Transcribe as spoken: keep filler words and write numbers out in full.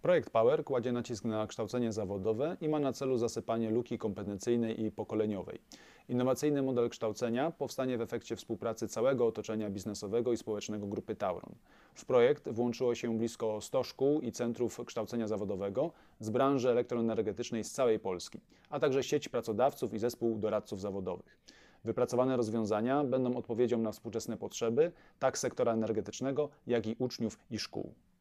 Projekt Power kładzie nacisk na kształcenie zawodowe i ma na celu zasypanie luki kompetencyjnej i pokoleniowej. Innowacyjny model kształcenia powstanie w efekcie współpracy całego otoczenia biznesowego i społecznego Grupy Tauron. W projekt włączyło się blisko stu szkół i centrów kształcenia zawodowego z branży elektroenergetycznej z całej Polski, a także sieć pracodawców i zespół doradców zawodowych. Wypracowane rozwiązania będą odpowiedzią na współczesne potrzeby tak sektora energetycznego, jak i uczniów i szkół.